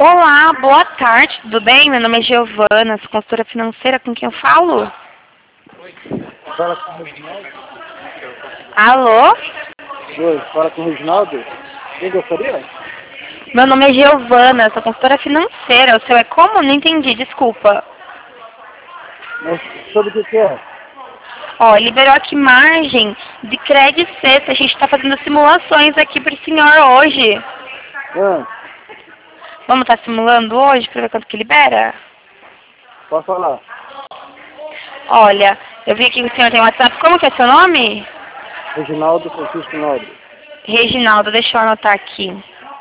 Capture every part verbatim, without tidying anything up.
Olá, boa tarde, tudo bem? Meu nome é Giovana, sou consultora financeira, com quem eu falo? Fala com o Reginaldo. Alô? Oi, fala com o Reginaldo. Quem gostaria? Meu nome é Giovana, sou consultora financeira, o seu é como? Não entendi, desculpa. Mas sobre o que que é? Ó, liberou aqui margem de crédito sexta, a gente está fazendo simulações aqui para o senhor hoje. Ah, Vamos estar simulando hoje para ver quanto que libera? pode falar. Olha, eu vi aqui que o senhor tem WhatsApp, como que é seu nome? Reginaldo Francisco Nobre. Reginaldo, deixa eu anotar aqui.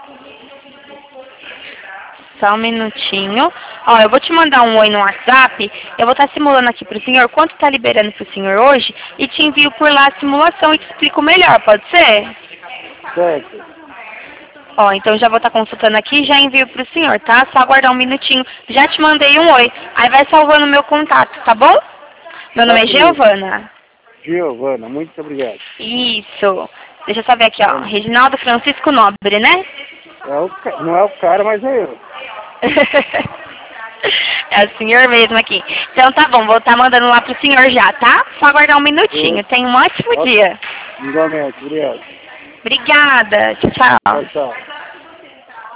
Só um minutinho. Ó, eu vou te mandar um oi no WhatsApp. Eu vou estar simulando aqui pro senhor quanto está liberando pro senhor hoje e te envio por lá a simulação e te explico melhor, pode ser? Certo. Ó, então já vou estar consultando aqui e já envio pro senhor, tá? Só aguardar um minutinho. Já te mandei um oi. Aí vai salvando o meu contato, tá bom? Meu nome Tá é comigo. Giovana. Giovana, muito obrigado. Isso. Deixa eu só ver aqui, ó. Reginaldo Francisco Nobre, né? É o, ca- não é o cara, mas é eu. É o senhor mesmo aqui. Então tá bom, vou estar mandando lá pro senhor já, tá? Só aguardar um minutinho. Tenha um ótimo Ó, dia. igualmente, obrigado. Obrigada. Tchau, Tchau, tchau. tchau.